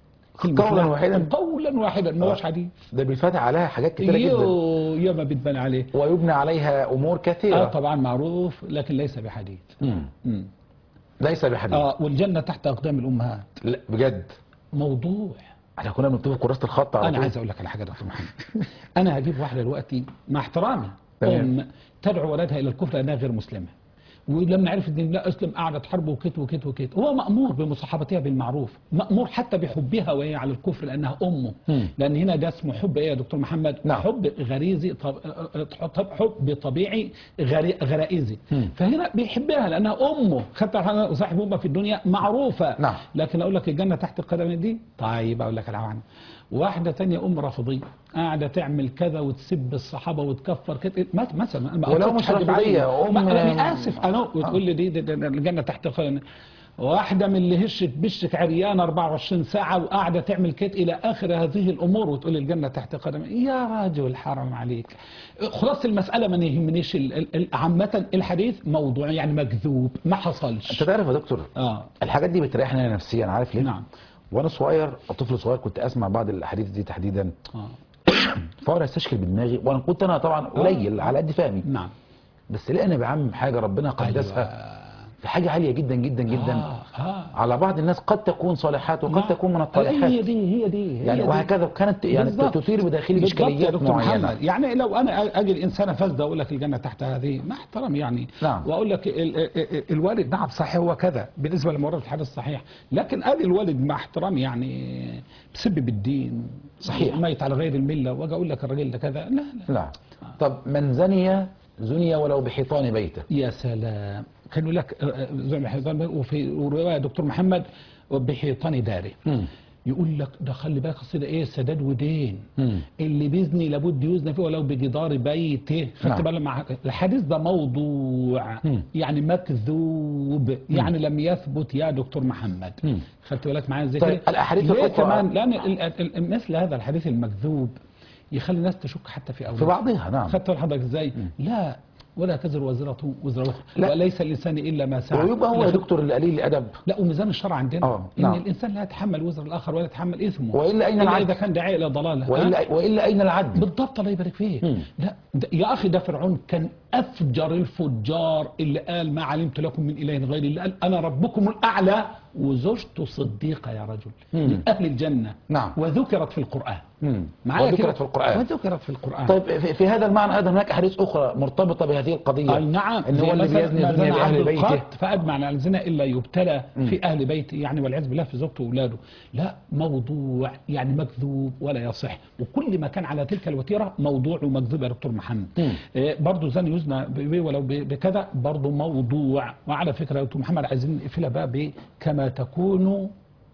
قولا واحدا. قولا واحدا ما هوش حديث. ده بيتفتح عليها حاجات كتيرة جدا يو يا ما بتبان عليه. ويبنى عليها امور اه كثيرة. طبعا معروف لكن ليس بحديث. مم. مم. ليس بحديث. اه والجنه تحت اقدام الامهات. لا بجد. موضوع. احنا كنا بنكتبه في كراسة الخط على انا طول. عايز اقول لك على حاجه يا دكتور محمد. انا هجيب واحده دلوقتي مع احترامي تمام. ام تدعو ولدها الى الكفر لانها غير مسلمه، ولما عرفت ان لا اسلم قعدت حرب وكت وكت وكت. هو مامور بمصاحبتها بالمعروف، مامور حتى بحبها وهي على الكفر لانها امه. مم. لان هنا ده اسمه حب ايه يا دكتور محمد؟ نعم. حب غريزي طب... طب... حب طبيعي غري... غرائزي. مم. فهنا بيحبها لانها امه، حتى صاحب امه في الدنيا معروفه. نعم. لكن اقول لك الجنه تحت القدم دي، طيب اقول لك على عنها. واحده تانية ام رافضيه قاعده تعمل كذا وتسب الصحابه وتكفر كده مت- مثلا أنا ما ولو قصدتش مش حد بعينه. رافضية، أم- ما- انا اسف انا وتقول لي دي, دي, دي, دي الجنه تحت القدم. واحده من اللي هشت بشك عريانه أربعة وعشرين ساعه وقاعده تعمل كده الى اخر هذه الامور وتقول لي الجنه تحت قدم. يا راجل حرام عليك. خلاص المساله ما يهمنيش ال- ال- ال- عامه الحديث موضوع يعني مكذوب ما حصلش. انت تعرف يا دكتور اه الحاجات دي بتريحني انا نفسيا، عارف ليه؟ نعم. وانا صغير طفل صغير كنت اسمع بعض الاحاديث دي تحديدا اه فانا استشكل بدماغي، وانا كنت انا طبعا قليل على قد فهمي، نعم. بس لقينا بعمم حاجه ربنا قدسها في حاجه عاليه جدا جدا جدا. آه آه. على بعض الناس قد تكون صالحات وقد نعم. تكون من هي الطالحات دي هي دي هي يعني، دي. وهكذا كانت يعني بالضبط. تثير بداخلي بالضبط يا اشكاليات دكتور معينه. محمد. يعني لو انا اجي الانسانه فاسده اقول لك الجنه تحت هذه مع احترامي يعني. نعم. واقول لك ال- ال- ال- الوالد نعم صحيح هو كذا بالنسبه لما ورد في الحديث الصحيح، لكن اجي الوالد مع احترامي يعني بسب بالدين صحيح. ميت على غير المله واجي اقول لك الراجل ده كذا، لا لا. لا. طب من زني زني ولو بحيطان بيته. يا سلام. كانوا لك آه، آه، زي ما حيطان وفي روايه دكتور محمد بحيطان داره. مم. يقول لك ده خلي بالك اصل ده ايه سداد ودين. مم. اللي بيزني لابد يوزن فيه ولو بجدار بيته. خدت نعم. بالك مع الحديث ده موضوع مم. يعني مكذوب يعني لم يثبت يا دكتور محمد. مم. خدت بالك معايا ازاي طيب، كده؟ الأحاديث ليه الأخرى- كمان؟ لان ال- ال- ال- مثل هذا الحديث المكذوب يخلي الناس تشك حتى في اولادها. في بعضها نعم. خدت بالك حضرتك ازاي؟ لا ولا تزر وازرة وزر اخرى لا. وليس الانسان الا ما سعى. ويبقى هو يا لا. دكتور اللي قليل الادب. لا وميزان الشرع عندنا آه، ان نعم. الانسان لا يتحمل وزر الاخر ولا يتحمل اثمه وإلا أين إلا العدل؟ اذا كان داعي الى ضلاله. والا والا اين العدل؟ بالضبط الله يبارك فيه. مم. لا ده يا اخي ده فرعون كان افجر الفجار اللي قال ما علمت لكم من اله غيري، اللي قال انا ربكم الاعلى وزوجته صديقه يا رجل مم. من اهل الجنه. نعم. وذكرت في القران. مم. معايا وذكرت كده؟ في القرآن. وذكرت في القران. طيب في, في هذا المعنى ايضا هناك احاديث اخرى مرتبطه بهذه القضيه. اي نعم. ان زي هو اللي مثلاً بيزني ما زني زنى باهل عبد بيته. قط فادمع على الزنا الا يبتلى في اهل بيته يعني والعياذ بالله في زوجته واولاده. لا موضوع يعني مكذوب ولا يصح، وكل ما كان على تلك الوتيره موضوع ومكذوب يا دكتور محمد. مم. إيه برضه زن يزنى ب- ولو ب- بكذا برضه موضوع. وعلى فكره يا دكتور محمد عايزين نقفلها بقى ب كما تكون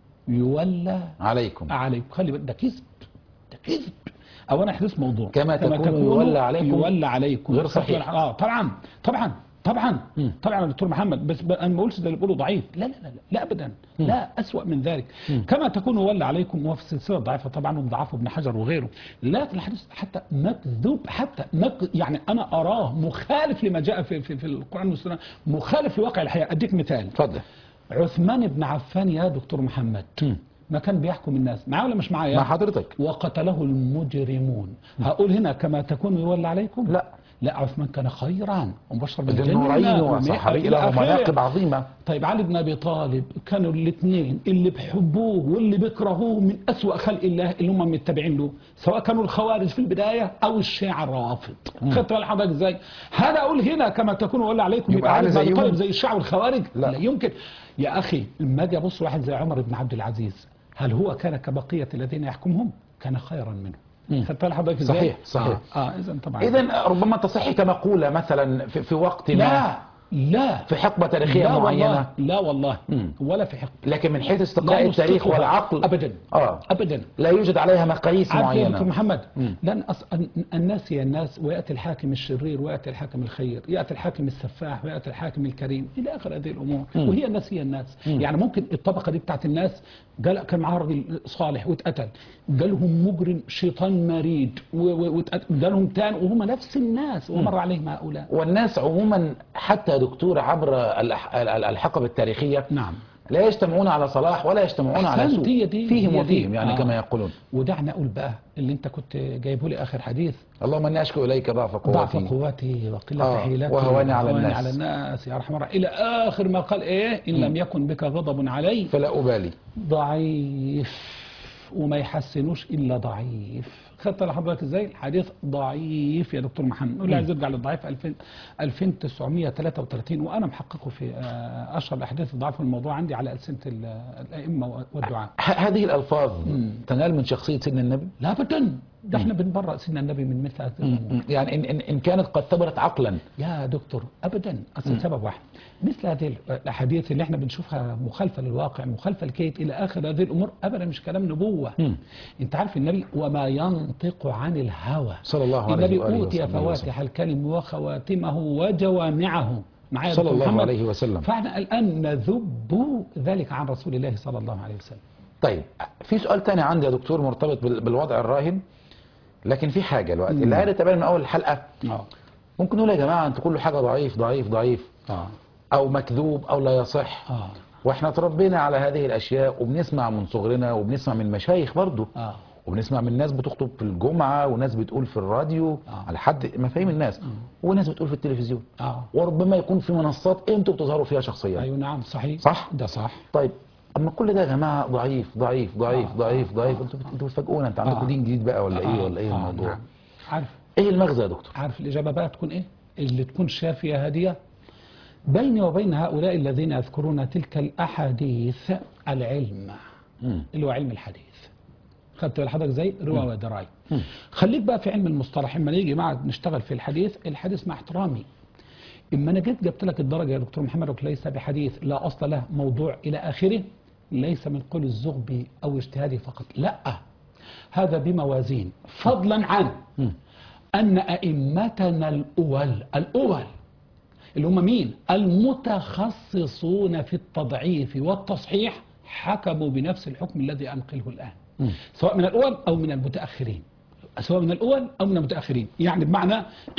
يولى عليكم. عليكم. خلي بالك ده كذب ده كذب. اولا حديث موضوع كما تكون يولى عليكم يولى عليكم غير صحيح. اه طبعا طبعا طبعا مم. طبعا يا دكتور محمد، بس ب- انا ما بقولش ده اللي بيقولوا ضعيف، لا لا لا لا, لا ابدا، مم. لا اسوأ من ذلك. مم. كما تكون ولى عليكم، وفي السلسله الضعيفه طبعا ومضاعفه ابن حجر وغيره، لكن الحديث حتى مكذوب، حتى مك يعني انا اراه مخالف لما جاء في في, في القران والسنه، مخالف لواقع الحياه. اديك مثال، اتفضل. عثمان بن عفان يا دكتور محمد مم. ما كان بيحكم الناس، معاه ولا مش معايا؟ مع حضرتك. وقتله المجرمون. هقول هنا كما تكون يولى عليكم؟ لا. لا، عثمان كان خيرا ومبشر ذو بالجنة النورين ومئة وصحابي إلى له آخره. مناقب عظيمة. طيب علي بن ابي طالب، كانوا الاثنين اللي بيحبوه واللي بيكرهوه من اسوأ خلق الله اللي هم متبعين له، سواء كانوا الخوارج في البدايه او الشيعه الروافض. خدت بال حضرتك ازاي؟ هذا اقول هنا كما تكون ولا عليكم، يبقى يبقى علي علي بن ابي زيهم؟ طالب زي الشيعه والخوارج؟ لا. لا يمكن يا اخي. لما اجي ابص واحد زي عمر بن عبد العزيز، هل هو كان كبقيه الذين يحكمهم؟ كان خيرا منهم. مم. خدت بال حضرتك ازاي؟ صحيح صحيح. اه, آه اذا طبعا إذا ربما تصح كمقولة مثلا في, في وقت ما، لا لا في حقبة تاريخية لا معينة. والله لا والله مم. ولا في حق، لكن من حيث لا استقراء التاريخ نصدقها والعقل ابدا آه. ابدا. لا يوجد عليها مقاييس عارف يا دكتور معينة. محمد، مم. لان أص... الناس هي الناس، وياتي الحاكم الشرير وياتي الحاكم الخير، ياتي الحاكم السفاح وياتي الحاكم الكريم الى اخر هذه الامور. مم. وهي الناس هي الناس. مم. يعني ممكن الطبقه دي بتاعت الناس، قال كان معاه راجل صالح واتقتل، قالهم مجرم شيطان مريد واتقتل، قالهم تاني وهم نفس الناس ومر عليهم هؤلاء. والناس عموما حتى يا دكتور عبر الأح- الحقب التاريخية نعم. لا يجتمعون على صلاح ولا يجتمعون على أحسنت، سوء، هي دي فيهم هي دي. وفيهم يعني آه. كما يقولون. ودعنا اقول بقى اللي انت كنت جايبه لي اخر حديث، اللهم اني اشكو اليك ضعف ضعف قوتي قوتي وقلة آه، حيلتي وهواني على وهواني الناس. على الناس يا ارحم الراحمين، الى اخر ما قال ايه، ان لم يكن بك غضب علي فلا ابالي. ضعيف، وما يحسنوش الا ضعيف. خدت لحضرتك ازاي؟ الحديث ضعيف يا دكتور محمد، واللي عايز يرجع للضعيف ألفين وتسعمائة وثلاثة وثلاثين، وانا محققه في آه، اشهر الاحاديث الضعف، الموضوع عندي على السنه ال- الائمه والدعاء. ه- هذه الالفاظ تنال من شخصية سيدنا النبي؟ لا ابدا، ده احنا بنبرأ سيدنا النبي من مثل هذه الامور. يعني إن, إن, إن كانت قد ثبتت عقلا. يا دكتور ابدا، اصل سبب واحد، مثل هذه الاحاديث اللي احنا بنشوفها مخالفه للواقع، مخالفه لكيت الى اخر هذه الامور، ابدا مش كلام نبوه. مم. انت عارف النبي وما ينطق عن الهوى، صلى الله عليه النبي وآله اوتي وصحبه فواتح الكلم وخواتمه وجوامعه، معايا يا صلى دكتور الله محمد؟ عليه وسلم. فاحنا الان نذب ذلك عن رسول الله صلى الله عليه وسلم. طيب في سؤال تاني عندي يا دكتور مرتبط بال- بالوضع الراهن، لكن في حاجة الوقت اللي قالت تبان من اول الحلقة، اه ممكن نقول يا جماعة انتوا كل حاجة ضعيف ضعيف ضعيف اه او مكذوب او لا يصح، اه واحنا تربينا على هذه الاشياء وبنسمع من صغرنا وبنسمع من مشايخ برضو، اه وبنسمع من ناس بتخطب في الجمعة وناس بتقول في الراديو آه. على حد مفاهيم الناس، وناس بتقول في التلفزيون، اه وربما يكون في منصات انتوا بتظهروا فيها شخصيا. ايوه نعم صحيح، صح؟ ده صح. طيب اما كل ده يا جماعة ضعيف ضعيف ضعيف آه. ضعيف آه. ضعيف آه. انتوا بت- انتوا بتفاجئونا، انت عندكم آه. دين جديد بقى ولا ايه آه. ولا ايه آه. الموضوع؟ نعم. عارف ايه المغزى يا دكتور؟ عارف الإجابة بقى تكون إيه؟ اللي تكون شافية هادية بيني وبين هؤلاء الذين يذكرون تلك الأحاديث العلم، مم. اللي هو علم الحديث. خدت بال حضرتك زي رواية ودراية. مم. خليك بقى في علم المصطلح، اما نيجي معك نشتغل في الحديث، الحديث مع احترامي، اما انا جيت جبت لك الدرجة يا دكتور محمد وقلت ليس بحديث لا أصل له موضوع إلى آخره، ليس من قول الزغبي أو اجتهادي فقط، لا، هذا بموازين، فضلا عن مم. أن أئمتنا الأول الأول اللي هم مين؟ المتخصصون في التضعيف والتصحيح حكموا بنفس الحكم الذي أنقله الآن، مم. سواء من الأول أو من المتأخرين، سواء من الأول أو من المتأخرين. يعني بمعنى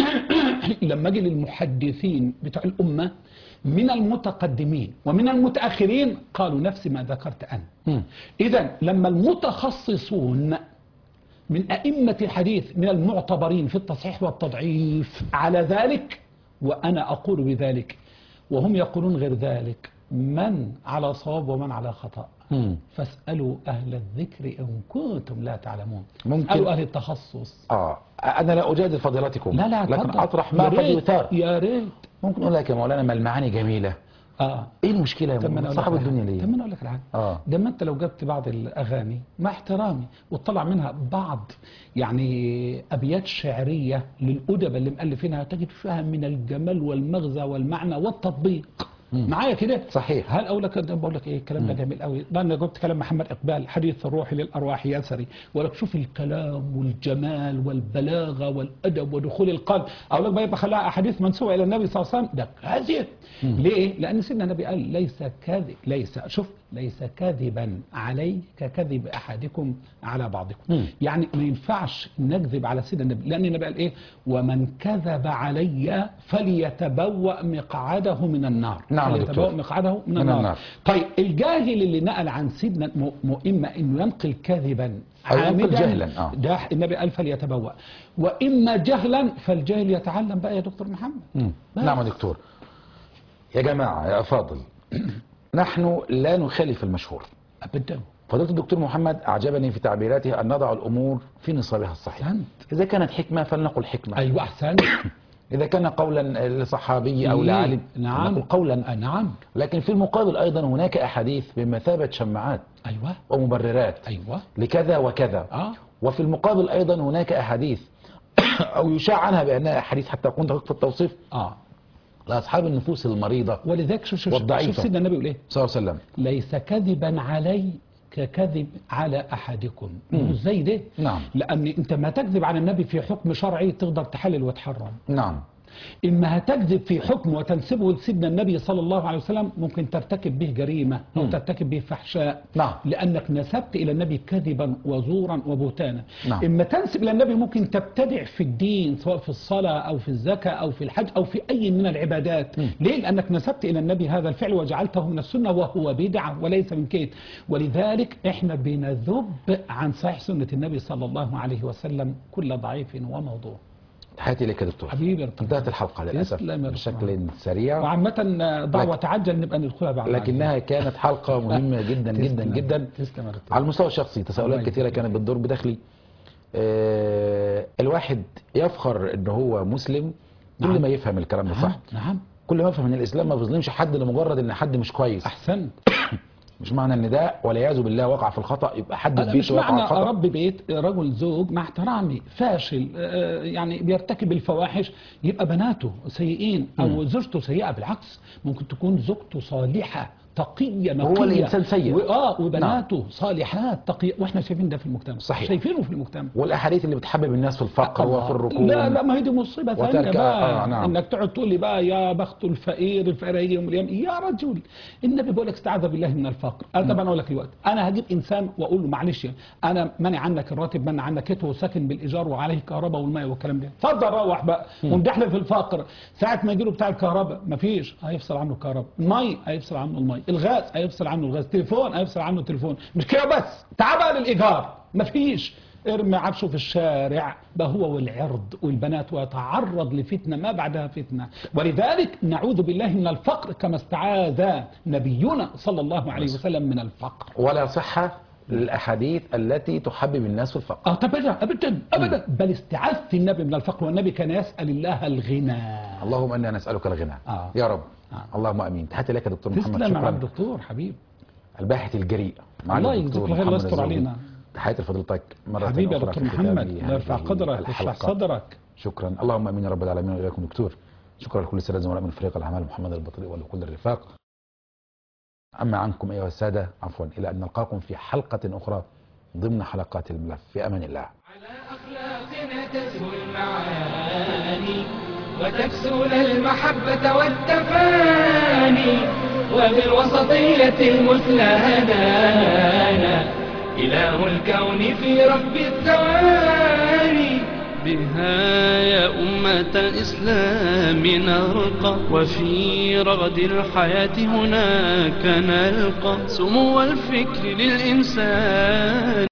لما أجي للمحدثين بتوع الأمة من المتقدمين ومن المتأخرين قالوا نفس ما ذكرت أنا. مم. إذا لما المتخصصون من أئمة الحديث من المعتبرين في التصحيح والتضعيف على ذلك، وأنا أقول بذلك وهم يقولون غير ذلك، من على صواب ومن على خطأ، مم. فاسألوا أهل الذكر إن كنتم لا تعلمون. ممكن- اسألوا أهل التخصص. اه انا لا اجادل فضيلتكم، لا لا لكن اتفضل. اطرح ما يا قد ريت، يثار. يا ريت. ممكن اقول لك يا مولانا ما المعاني جميلة، اه ايه المشكلة يا طب ما مولانا؟ أنا أقول لك صاحب على الدنيا حاجة. ليه؟ طب ما أنا أقول لك على حاجة. اه ده ما انت لو جبت بعض الاغاني مع احترامي وطلع منها بعض يعني ابيات شعريه للادباء اللي مؤلفينها، تجد فيها من الجمال والمغزى والمعنى والتطبيق معايا كده؟ صحيح. هل اقول لك بقول لك ايه الكلام ده جميل قوي. ده انا جبت كلام محمد اقبال حديث الروح للارواح يسري، ولك شوف الكلام والجمال والبلاغه والادب ودخول القلب. اقول لك بقى يبقى خلاها احاديث منسوبه الى النبي صلى الله عليه وسلم، ده كذب. ليه؟ لان سيدنا النبي قال ليس كذب، ليس شوف ليس كذبا علي ككذب احدكم على بعضكم. مم. يعني ما ينفعش نكذب على سيدنا النبي، لان النبي قال ايه؟ ومن كذب علي فليتبوأ مقعده من النار. نعم فليتبوأ دكتور. مقعده من, من النار. النار. طيب الجاهل اللي نقل عن سيدنا م- م- اما انه ينقل كذبا أو ينقل عامدا، جهلا. آه. ده النبي قال فليتبوأ، واما جهلا فالجاهل يتعلم بقى يا دكتور محمد. مم. بس. نعم يا دكتور. يا جماعة يا أفاضل، نحن لا نخالف المشهور. ابدا. فضيلة الدكتور محمد أعجبني في تعبيراته أن نضع الأمور في نصابها الصحيح. أحسنت. إذا كانت حكمة فلنقل حكمة. ايوه احسنت. إذا كان قولا لصحابي أو لعالم نعم فلنقل قولا. آه نعم. لكن في المقابل أيضا هناك أحاديث بمثابة شماعات ايوه ومبررات ايوه لكذا وكذا. اه وفي المقابل أيضا هناك أحاديث أو يشاع عنها بأنها أحاديث حتى أكون دقيق في التوصيف اه لأصحاب النفوس المريضة ولذلك شوف شوف والضعيفة. شوف سيدنا النبي يقول ايه؟ صلى الله عليه وسلم. ليس كذبا علي ككذب على احدكم. مش زي ده. نعم. لان انت ما تكذب على النبي في حكم شرعي تقدر تحلل وتحرم. نعم. اما هتكذب في حكم وتنسبه لسيدنا النبي صلى الله عليه وسلم ممكن ترتكب به جريمه او مم. ترتكب به فحشاء. نعم. لانك نسبت الى النبي كذبا وزورا وبهتانا. نعم. اما تنسب الى النبي ممكن تبتدع في الدين سواء في الصلاه او في الزكاه او في الحج او في اي من العبادات. مم. ليه؟ لانك نسبت الى النبي هذا الفعل وجعلته من السنه وهو بدعه وليس من كيد. ولذلك احنا بنذب عن صحيح سنه النبي صلى الله عليه وسلم كل ضعيف وموضوع. تحياتي لك يا دكتور. حبيبي يا دكتور. انتهت الحلقة للأسف تسلم يا دكتور. بشكل سريع، وعامة ضع لكن- وتعجل نبقى ندخلها بعد. لكنها كانت حلقة مهمة جدا جدا تسلم. جدا. تسلم يا دكتور. على المستوى الشخصي تساؤلات الله كثيرة يكرمك. كانت بتدور بداخلي. آه، الواحد يفخر ان هو مسلم كل نعم. ما يفهم الكلام ده صح. نعم نعم كل ما يفهم ان الاسلام ما بيظلمش حد لمجرد ان حد مش كويس. احسنت. مش معنى ان ده والعياذ بالله وقع في الخطأ يبقى حد في أنا مش بيته وقع في معنى الخطأ. رب بيت رجل زوج مع احترامي فاشل آه، يعني بيرتكب الفواحش يبقى بناته سيئين او مم. زوجته سيئة. بالعكس ممكن تكون زوجته صالحة تقية نقية. هو الإنسان سيء. و- اه وبناته نعم. صالحات تقية، واحنا شايفين ده في المجتمع. صحيح. شايفينه في المجتمع. والاحاديث اللي بتحبب الناس في الفقر وفي الركوع. لا لا ما هي دي مصيبه ثانيه وترك- بقى. آه، نعم. انك تقعد تقول لي بقى يا بخت الفقير الفقير هيجي يوم القيامه. يا رجل النبي بيقول لك استعاذ بالله من الفقر. انا طب انا اقول لك دلوقتي انا هجيب انسان واقول له معلش انا منع عنك الراتب منع عنك كتوه وساكن بالايجار وعليه كهرباء والماء والكلام ده، اتفضل روح بقى ومدحلف في الفقر. ساعه ما يجي له بتاع الكهرباء مفيش هيفصل عنه الكهرباء، المي هيفصل عنه المي، الغاز هيفصل عنه الغاز، تليفون هيفصل عنه التليفون. مش كده بس، تعال بقى للايجار مفيش، ارمي عفشه في الشارع بقى هو والعرض والبنات ويتعرض لفتنة ما بعدها فتنة. ولذلك نعوذ بالله من الفقر كما استعاذ نبينا صلى الله عليه وسلم من الفقر. ولا صحة للأحاديث التي تحبب الناس في الفقر. اه طب ابدا ابدا ابدا بل استعاذت النبي من الفقر، والنبي كان يسأل الله الغنى. اللهم انا نسألك الغنى. آه. يا رب. آه. اللهم امين. تحياتي لك يا دكتور محمد. تسلم يا شكرا. الدكتور حبيب. الباحث الجريء معالي الله الدكتور يجزيك الخير محمد ويستر الزوبي. علينا. تحياتي لفضيلتك مرة حبيبي يا أخرى دكتور في ختام محمد هذه الله يرفع قدرك ويشرح الحلقة. صدرك. شكرا. اللهم امين يا رب العالمين واياكم دكتور. شكرا لكل الساده زملاء من فريق الاعمال محمد البطريق ولكل الرفاق. اما عنكم ايها الساده عفوا الى ان نلقاكم في حلقه اخرى ضمن حلقات الملف. في امان الله. على أخلاقنا تزهو المعاني وتكسون المحبة والتفاني، وبالوسطية المثلى هدانا إله الكون في رب الثواني. بها يا أمة الإسلام نرقى، وفي رغد الحياة هناك نلقى سمو الفكر للإنسان.